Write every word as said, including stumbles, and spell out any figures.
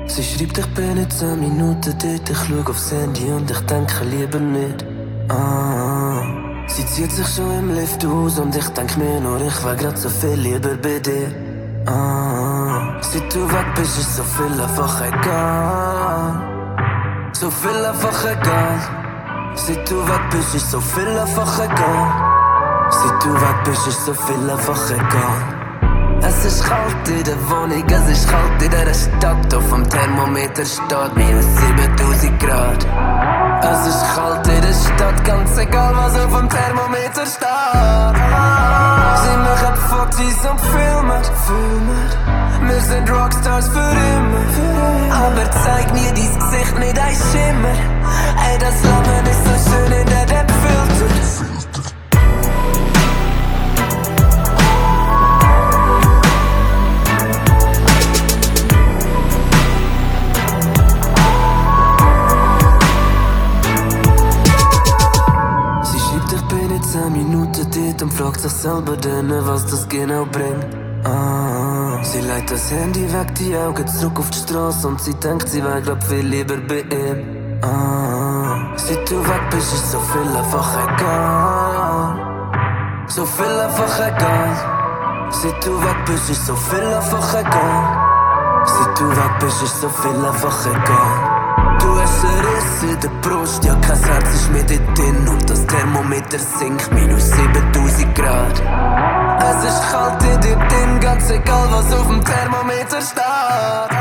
Sie schreibt, ich bin in zehn Minuten dort. Ich schau aufs Handy und ich denke lieber nicht. Ah, sie zieht sich schon im Lift aus und ich denk mir nur, ich wär grad so viel lieber bei dir. Ah, seit du weg bist, ist so viel einfach egal. So viel einfach egal. Seit du weg bist, ist so viel einfach egal. Seit du weg bist, ist so viel einfach egal. Es ist kalt in der Wohnung, es ist kalt in der Stadt. Auf dem Thermometer steht minus siebentausend Grad. Es ist kalt in der Stadt, ganz egal was auf dem Thermometer steht. Sie machen Fotos und Filme, Filme. Wir sind Rockstars für immer, für immer. Aber zeig mir dein Gesicht, nicht ein Schimmer. Ey, das Leben ist so schön in der Depfilter. zehn Minuten dort und fragt sich selber dann, was das genau bringt. Ah, sie legt das Handy weg, die Augen zurück auf die Straße und sie denkt, sie wär glaub viel lieber bei ihm. Ah, seit du weg bist, ist so viel einfach egal. So viel einfach egal. Seit du weg bist, ist so viel einfach egal. Seit du weg bist, ist so viel einfach egal. Du hast einen Riss in der Brust, ja kein Herz ist mehr dort drin und das Thermometer sinkt minus siebentausend Grad. Es ist kalt in dir drin, ganz egal was auf dem Thermometer steht.